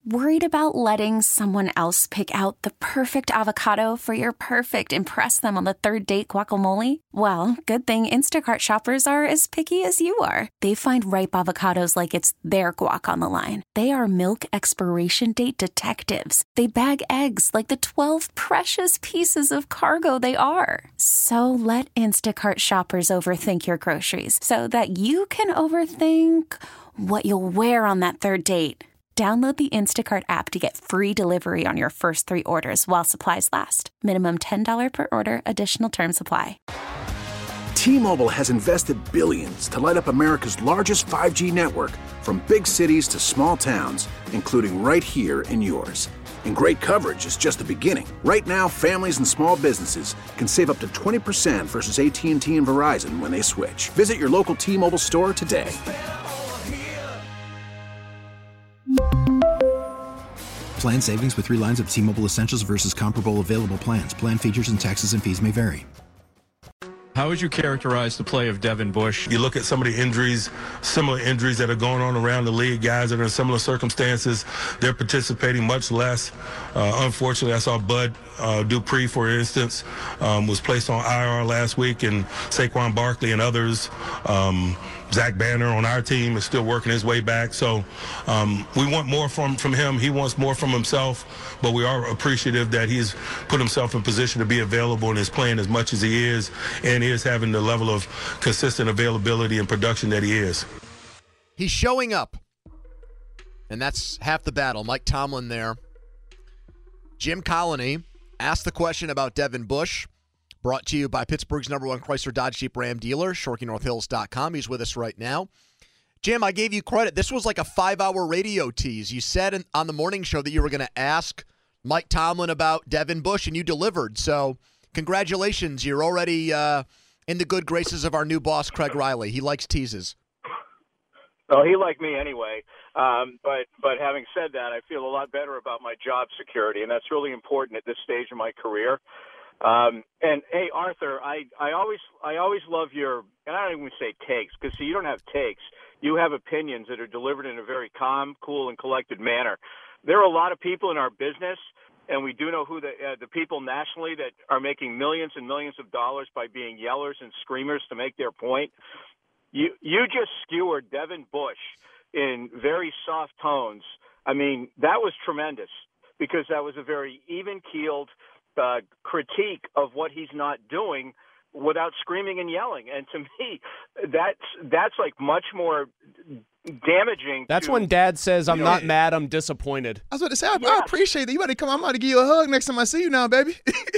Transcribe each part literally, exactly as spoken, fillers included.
Worried about letting someone else pick out the perfect avocado for your perfect impress them on the third date guacamole? Well, good thing Instacart shoppers are as picky as you are. They find ripe avocados like it's their guac on the line. They are milk expiration date detectives. They bag eggs like the twelve precious pieces of cargo they are. So let Instacart shoppers overthink your groceries so that you can overthink what you'll wear on that third date. Download the Instacart app to get free delivery on your first three orders while supplies last. Minimum ten dollars per order. Additional terms apply. T-Mobile has invested billions to light up America's largest five G network, from big cities to small towns, including right here in yours. And great coverage is just the beginning. Right now, families and small businesses can save up to twenty percent versus A T and T and Verizon when they switch. Visit your local T-Mobile store today. Plan savings with three lines of T-Mobile Essentials versus comparable available plans. Plan features and taxes and fees may vary. How would you characterize the play of Devin Bush? You look at some of the injuries, similar injuries that are going on around the league, guys that are in similar circumstances, they're participating much less. Uh, unfortunately, I saw Bud uh, Dupree, for instance, um, was placed on I R last week, and Saquon Barkley and others. Um, Zach Banner on our team is still working his way back. So um, we want more from, from him. He wants more from himself, but we are appreciative that he's put himself in position to be available and is playing as much as he is, and is having the level of consistent availability and production that he is. He's showing up, and that's half the battle. Mike Tomlin there. Jim Colony asked the question about Devin Bush. Brought to you by Pittsburgh's number one Chrysler Dodge Jeep Ram dealer, Shorkey North Hills dot com. He's with us right now. Jim, I gave you credit. This was like a five-hour radio tease. You said in, on the morning show that you were going to ask Mike Tomlin about Devin Bush, and you delivered. So congratulations. You're already uh, in the good graces of our new boss, Craig Riley. He likes teases. Well, he liked me anyway. Um, but but having said that, I feel a lot better about my job security, and that's really important at this stage of my career. Um, and hey, Arthur, I, I always, I always love your, and I don't even say takes, because see, you don't have takes. You have opinions that are delivered in a very calm, cool, and collected manner. There are a lot of people in our business, and we do know who the, uh, the people nationally that are making millions and millions of dollars by being yellers and screamers to make their point. You, you just skewered Devin Bush in very soft tones. I mean, that was tremendous, because that was a very even-keeled Uh, critique of what he's not doing without screaming and yelling. And to me, that's that's like much more damaging. That's to, when Dad says, I'm you know, not mad, I'm disappointed. I was about to say, I, yeah. I appreciate that. You better come. I'm about to give you a hug next time I see you now, baby.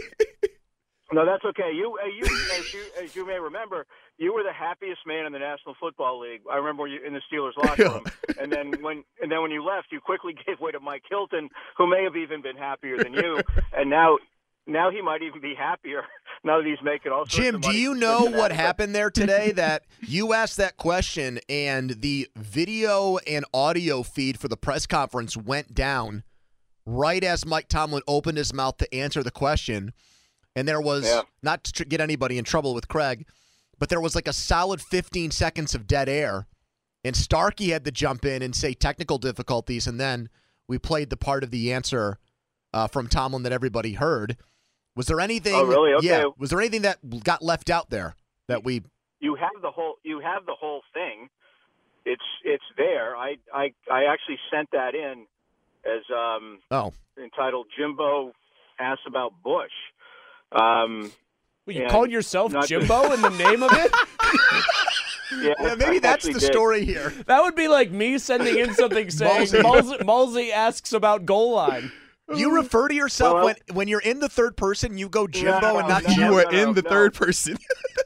No, that's okay. You, uh, you, as you, as you may remember, you were the happiest man in the National Football League. I remember you in the Steelers locker room, and then when and then when you left, you quickly gave way to Mike Hilton, who may have even been happier than you, and now. Now he might even be happier now that he's making all sorts Jim, of do money. you know what happened there today? That you asked that question and the video and audio feed for the press conference went down right as Mike Tomlin opened his mouth to answer the question. And there was, yeah. not to get anybody in trouble with Craig, but there was like a solid fifteen seconds of dead air. And Starkey had to jump in and say technical difficulties. And then we played the part of the answer uh, from Tomlin that everybody heard. Was there anything? Oh, really? Okay. Yeah. Was there anything that got left out there that we? You have the whole. You have the whole thing. It's it's there. I I I actually sent that in as um oh entitled Jimbo asks about Bush. Um, well, you called yourself Jimbo in the name of it. Yeah, yeah, maybe that's the did. story here. That would be like me sending in something saying Mulsey, Mulsey asks about goal line. You refer to yourself well, when when you're in the third person, you go Jimbo no, no, and not no, Jim. You no, are no, in the no. third person.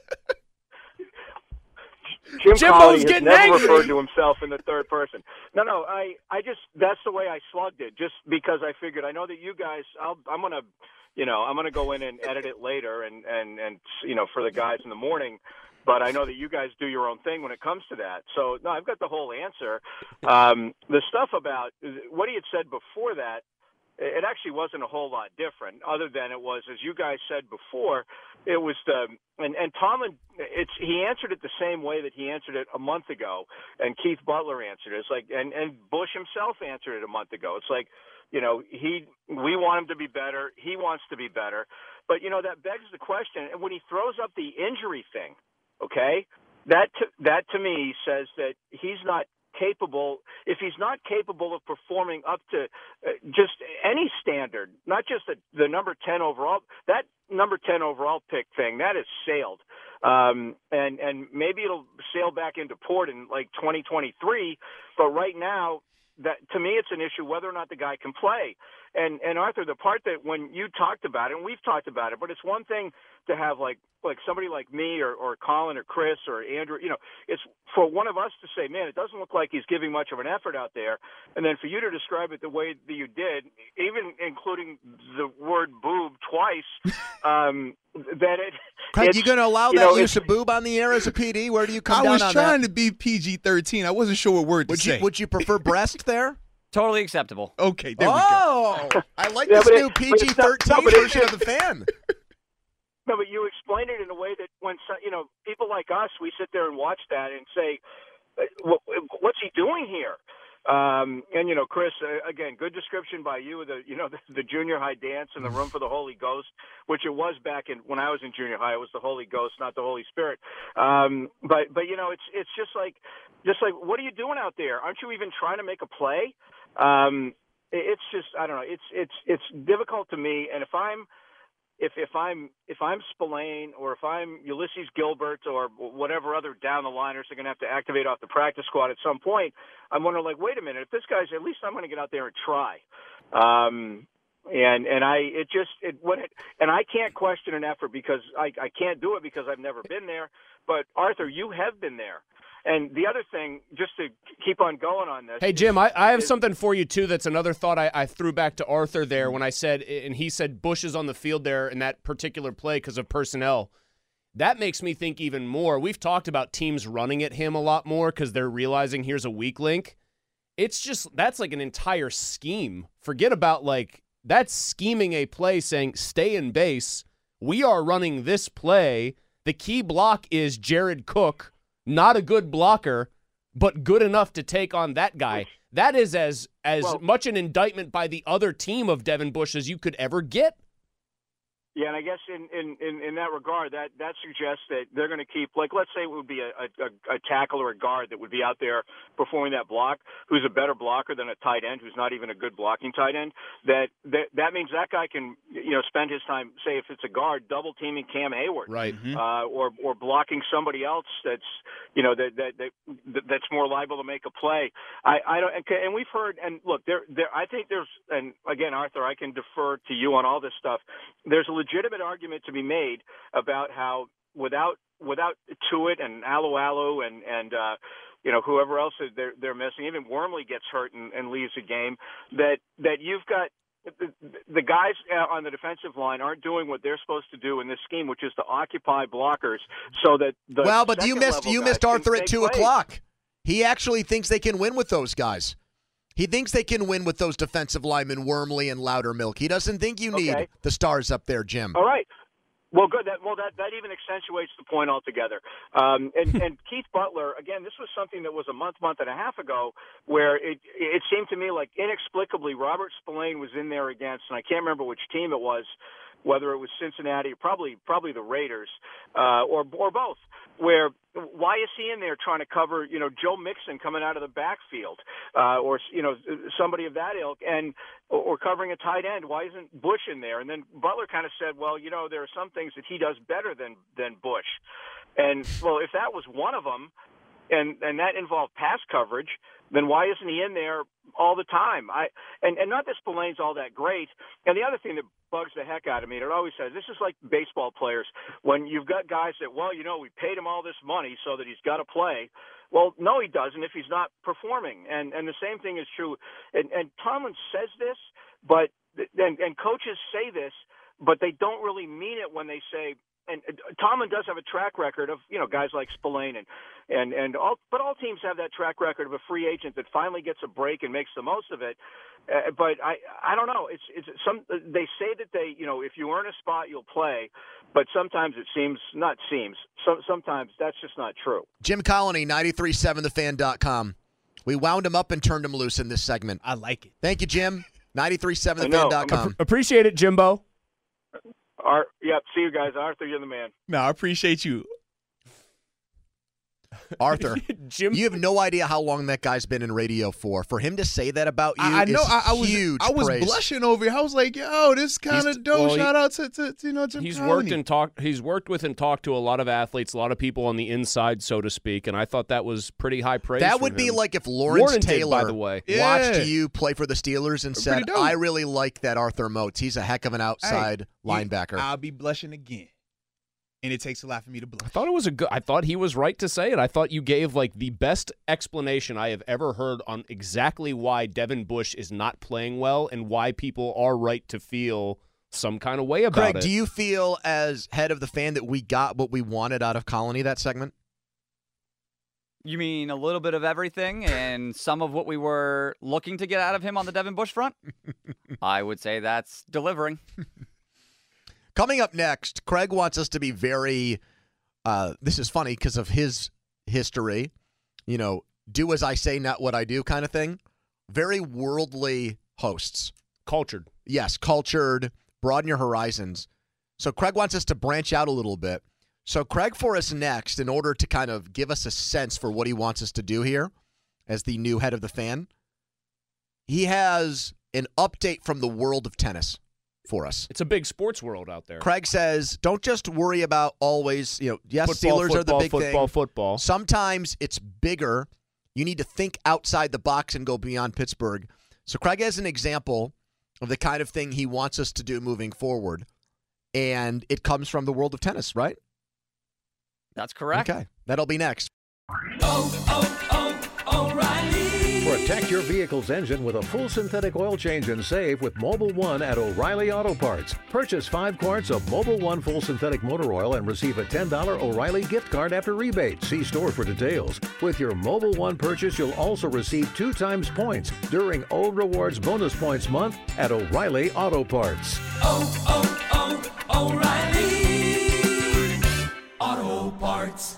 Jim Jimbo's Colley has getting never angry. referred to himself in the third person. No, no, I, I just that's the way I slugged it. Just because I figured I know that you guys, I'll, I'm gonna, you know, I'm gonna go in and edit it later, and and and you know, for the guys in the morning. But I know that you guys do your own thing when it comes to that. So no, I've got the whole answer. Um, the stuff about what he had said before that. it actually wasn't a whole lot different, other than it was, as you guys said before, it was the and and Tomlin. It's he answered it the same way that he answered it a month ago, and Keith Butler answered it. It's like and and Bush himself answered it a month ago. It's like, you know, he we want him to be better. He wants to be better, but you know that begs the question. And when he throws up the injury thing, okay, that to, that to me says that he's not capable, if he's not capable of performing up to uh, just any standard, not just the, the number ten overall, that number ten overall pick thing, that has sailed. Um, and, and maybe it'll sail back into port in like twenty twenty-three, but right now, that to me, it's an issue whether or not the guy can play. And, and Arthur, the part that when you talked about it, and we've talked about it, but it's one thing to have like like somebody like me or, or Colin or Chris or Andrew, you know, it's for one of us to say, man, it doesn't look like he's giving much of an effort out there. And then for you to describe it the way that you did, even including the word boob twice, um, that it Craig, you going to allow you that know, use of boob on the air as a P D? Where do you come I down was on trying that? to be P G thirteen. I wasn't sure what word Would to you say. would you prefer breast there? Totally acceptable. Okay, there oh, we go. I like Yeah, this but new it- P but G it's not- thirteen no, but it- version of the fan. No, but you explained it in a way that when so- you know people like us, we sit there and watch that and say, "What- "What's he doing here?" Um, and you know, Chris, uh, again, good description by you of the you know the, the junior high dance in the room for the Holy Ghost, which it was back in when I was in junior high. It was the Holy Ghost, not the Holy Spirit. Um, but but you know, it's it's just like just like what are you doing out there? Aren't you even trying to make a play? Um, it- it's just I don't know. It's it's it's difficult to me, and if I'm If if I'm if I'm Spillane or if I'm Ulysses Gilbert or whatever other down the liners are going to have to activate off the practice squad at some point, I'm wondering like, wait a minute, if this guy's at least I'm going to get out there and try. Um, and and I it just it what it, and I can't question an effort because I I can't do it because I've never been there. But Arthur, you have been there. And the other thing, just to keep on going on this. Hey, Jim, I, I have is, something for you, too. That's another thought I, I threw back to Arthur there when I said, and he said Bush is on the field there in that particular play because of personnel. That makes me think even more. We've talked about teams running at him a lot more because they're realizing here's a weak link. It's just, that's like an entire scheme. Forget about like, that's scheming a play saying, stay in base. We are running this play. The key block is Jared Cook. Not a good blocker, but good enough to take on that guy. That is as as Well- much an indictment by the other team of Devin Bush as you could ever get. Yeah, and I guess in, in, in, in that regard, that, that suggests that they're going to keep, like, let's say it would be a, a, a tackle or a guard that would be out there performing that block, who's a better blocker than a tight end, who's not even a good blocking tight end. That that, that means that guy can, you know, spend his time, say, if it's a guard, double teaming Cam Hayward, Right. uh, or or blocking somebody else that's, you know, that that, that that's more liable to make a play. I, I don't, and we've heard, and look, there there I think there's, and again, Arthur, I can defer to you on all this stuff. There's a legitimate argument to be made about how without without Tuitt and Alu Alu and and uh, you know whoever else they're they're missing, even Wormley gets hurt and, and leaves a game. That that you've got the, the guys on the defensive line aren't doing what they're supposed to do in this scheme, which is to occupy blockers so that the Well, but you missed second-level you guys missed can Arthur at make two plays. o'clock. He actually thinks they can win with those guys. He thinks they can win with those defensive linemen, Wormley and Loudermilk. He doesn't think you need Okay. the stars up there, Jim. All right. Well, good. That, well, that, that even accentuates the point altogether. Um, and, and Keith Butler, again, this was something that was a month, month and a half ago, where it it seemed to me like inexplicably Robert Spillane was in there against, and I can't remember which team it was, whether it was Cincinnati, probably probably the Raiders, uh, or or both. Where why is he in there trying to cover, you know, Joe Mixon coming out of the backfield, uh, or you know somebody of that ilk, and or covering a tight end? Why isn't Bush in there? And then Butler kind of said, well, you know, there are some things that he does better than than Bush, and well, if that was one of them, and and that involved pass coverage, then why isn't he in there all the time? I and, and not that Spillane's all that great. And the other thing that bugs the heck out of me, and it always says, this is like baseball players. When you've got guys that, well, you know, we paid him all this money so that he's got to play. Well, no, he doesn't if he's not performing. And and the same thing is true. And, and Tomlin says this, but and, and coaches say this, but they don't really mean it when they say, and Tomlin does have a track record of, you know, guys like Spillane and and and all, but all teams have that track record of a free agent that finally gets a break and makes the most of it. Uh, but I I don't know. It's it's some they say that they, you know, if you earn a spot you'll play, but sometimes it seems not seems. So, sometimes that's just not true. Jim Colony, ninety-three point seven the fan dot com. We wound him up and turned him loose in this segment. I like it. Thank you, Jim. ninety-three point seven the fan dot com. Appreciate it, Jimbo. Art, yep. See you guys, Arthur. You're the man. No, I appreciate you. Arthur, Jim, you have no idea how long that guy's been in radio for. For him to say that about you, I, I know. is I, I was. huge I was praise. blushing over it. I was like, "Yo, this kind of dope." well, Shout he, out to, to, to you know Jim He's Colony. worked and talked. He's worked with and talked to a lot of athletes, a lot of people on the inside, so to speak. And I thought that was pretty high praise. That from would be him. like if Lawrence Warranted, Taylor, by the way, watched Yeah. you play for the Steelers and said, Pretty dope. "I really like that Arthur Moats. He's a heck of an outside Hey, linebacker." I'll be blushing again, and it takes a lot for me to blush. I thought it was a good. I thought he was right to say it. I thought you gave like the best explanation I have ever heard on exactly why Devin Bush is not playing well and why people are right to feel some kind of way about Craig, it. do you feel as head of the fan that we got what we wanted out of Colony that segment? You mean a little bit of everything and some of what we were looking to get out of him on the Devin Bush front? I would say that's delivering. Coming up next, Craig wants us to be very, uh, this is funny because of his history, you know, do as I say, not what I do kind of thing. Very worldly hosts. Cultured. Yes, cultured, broaden your horizons. So Craig wants us to branch out a little bit. So Craig for us next, in order to kind of give us a sense for what he wants us to do here as the new head of the fan, he has an update from the world of tennis for us. It's a big sports world out there. Craig says, don't just worry about always, you know, yes, Football, Steelers football, are the big football, thing. football. Sometimes it's bigger. You need to think outside the box and go beyond Pittsburgh. So Craig has an example of the kind of thing he wants us to do moving forward. And it comes from the world of tennis, right? That's correct. Okay. That'll be next. Oh, oh, oh, O'Reilly. Protect your vehicle's engine with a full synthetic oil change and save with Mobile One at O'Reilly Auto Parts. Purchase five quarts of Mobile One full synthetic motor oil and receive a ten dollars O'Reilly gift card after rebate. See store for details. With your Mobile One purchase, you'll also receive two times points during O Rewards Bonus Points Month at O'Reilly Auto Parts. Oh, oh, oh, O'Reilly Auto Parts.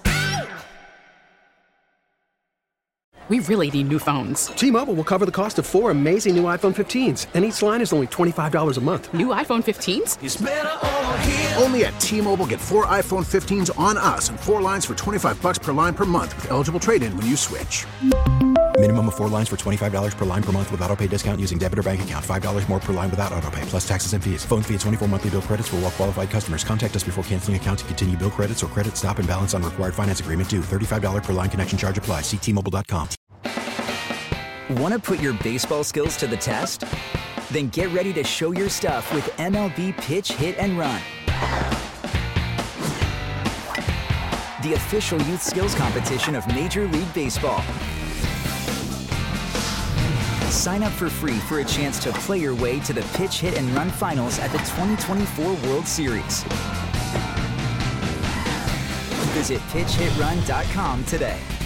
We really need new phones. T-Mobile will cover the cost of four amazing new iPhone fifteens, and each line is only twenty-five dollars a month. New iPhone fifteens? It's better over here. Only at T-Mobile, get four iPhone fifteens on us and four lines for twenty-five bucks per line per month with eligible trade-in when you switch. Minimum of four lines for twenty-five dollars per line per month with autopay discount using debit or bank account. five dollars more per line without autopay, plus taxes and fees. Phone fee at twenty-four monthly bill credits for well-qualified customers. Contact us before canceling account to continue bill credits or credit stop and balance on required finance agreement due. thirty-five dollars per line connection charge applies. See T Mobile dot com. Want to put your baseball skills to the test? Then get ready to show your stuff with M L B Pitch, Hit, and Run. The official youth skills competition of Major League Baseball. Sign up for free for a chance to play your way to the Pitch, Hit, and Run finals at the twenty twenty-four World Series. Visit pitch hit run dot com today.